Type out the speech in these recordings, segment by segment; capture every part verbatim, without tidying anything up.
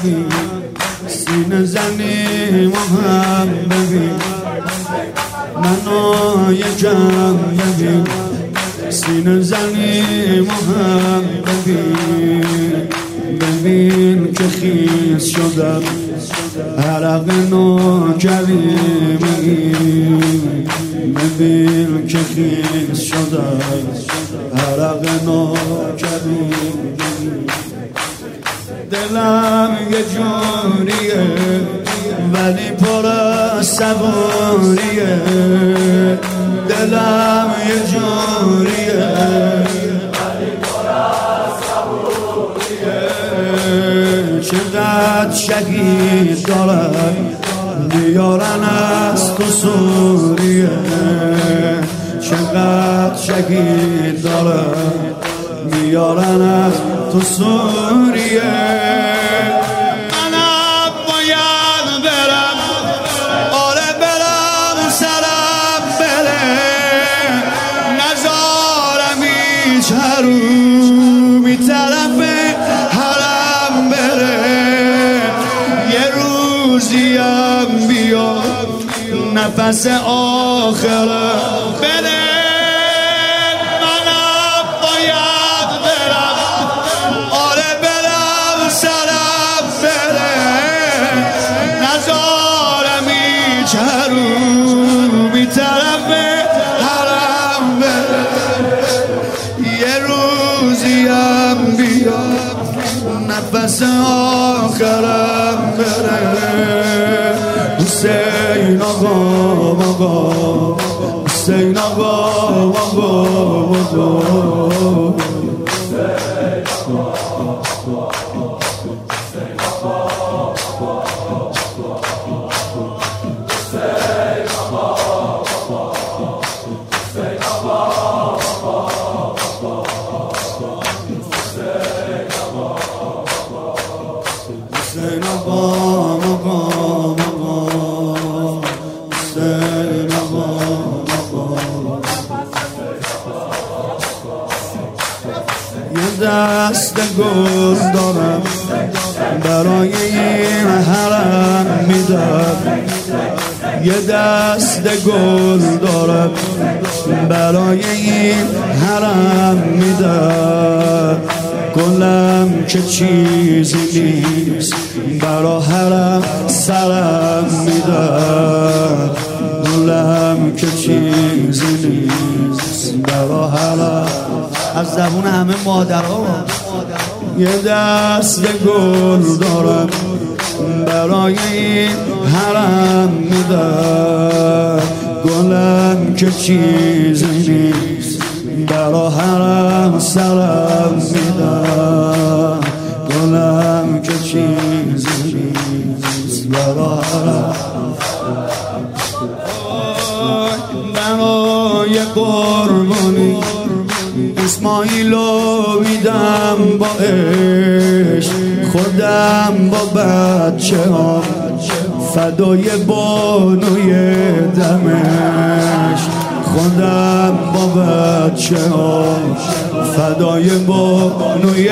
ببین سینه زنی ما هم ببین منو یکم ببین سینه زنی ما هم ببین ببین که خیس شدم عرق نوکری ببین که خیس شدم عرق نوکری دلم یه جوریه ولی پر از صبوریه دلم یه جوریه ولی پر از صبوریه چقدر شهید دارن بیارن از تو سوریه چقدر شهید دارن بیارن از تو سوریه منم باید برم آره برم سرم بره نزارم هیچ حرومی طرف حرم بره یه روزیم بیاد نفس آخره بره چرو بی طرف حرم بره یه روزیم بیاد نفس آخرم بره حسین آقا آقا حسین آقا آقا یه دست گل دارم برای این حرم میدم یه دست گل دارم برای این حرم میدم گلم که چیزی نیست برا حرم سرم میدم گلم که چیزی نیست برا حرم از زبون همه مادرها یه دست گل دارم برای این حرم میدم گلم که چیزی نیست برا حرم سرم میدم گلم که چیزی نیست برا حرم برای قربانی اسماعیلو میدم با عشق خودم با بچه ها فدای بانوی دمشق خودم با بچه ها فدای بانوی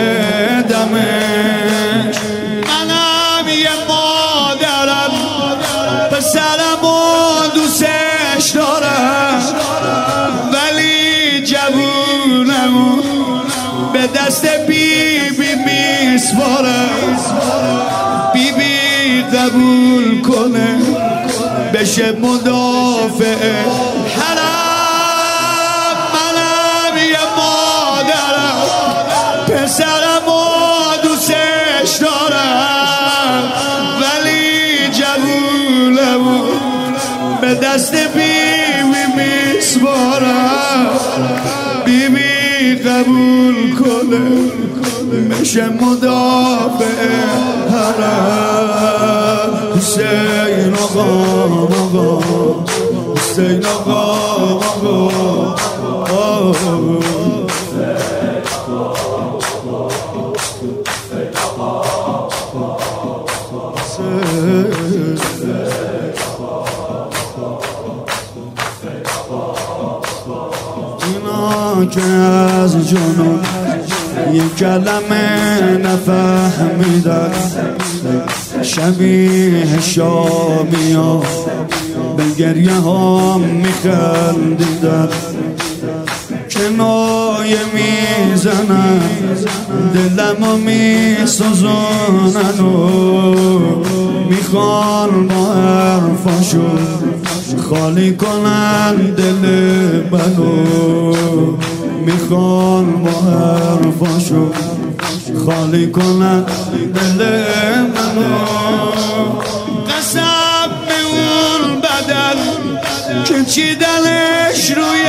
دمشق منم یه مادرم پسرم و دوستش دارم ولی جوونم به دست بی بی میسپارم بی بی قبول کنه بشه مدافع حرم منم یه مادرم پسرم و دوستش دارم ولی جوونم به دست بی بی میسپارم بی بی قبول کنه میشه مدافع حرم حسین آقا آقا حسین آقا آقا اینا که از جنون یک کلمه نفهمیدن شبیه شامیا به گریه ها میخندیدن کنایه میزنن دلمو میسوزونن و میخوان با حرفاشون خالی کنن دل منو میخوان با حرفاشون خالی کنن دل منو قسم به اون بدن که چیدنش روی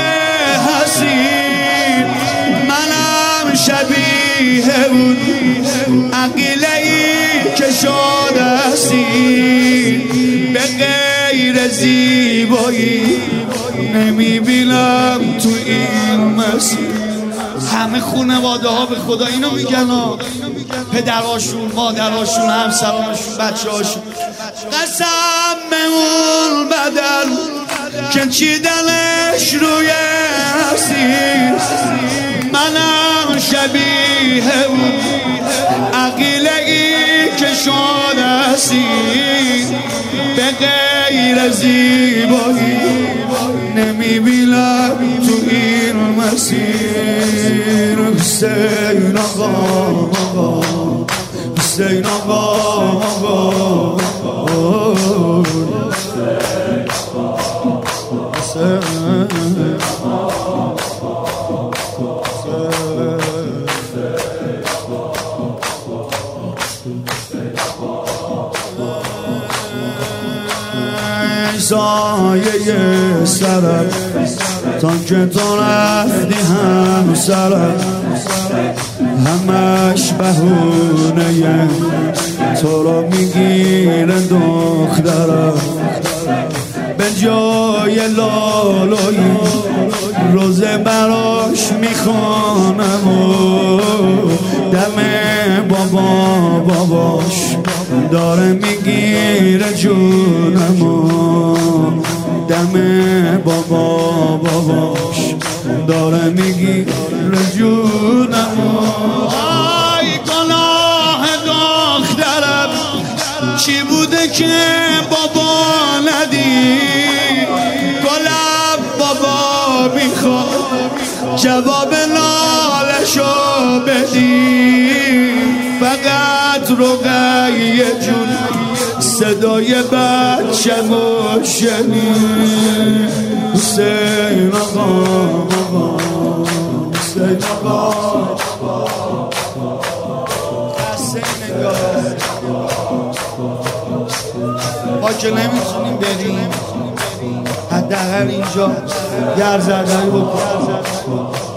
حسین منم شبیه اون عقیله‌ای که شده حسین به غیر زیبایی نمیبینم تو این مسیر. همه خانواده ها به خدا اینو میگن ها، پدراشون، مادراشون، همسرانشون، بچه هاشون قسم به اون بدن که چیدنش روی حسین منم شبیه اون عقیله‌ای که شده حسین به غیر زیبایی نمیبینم تو این مسیر. حسین آقا حسین آقا سایه سرم تا که تو رفتی هم سرم همش بهونه تو رو میگیره دخترم به جای لالایی روزه براش میخوانم و دم بابا باباش داره میگیره جونم و دم بابا باباش داره میگیره جونم و آی گناه دخترم چی بوده که بابا ندی گلم بابا میخواد جواب نالشو بدی فقط رقیه جون صدای بچه‌مو شنید. حسین آقا حسین آقا ما که نمیتونیم بریم حداقل اینجا گرزده‌ای بکنیم.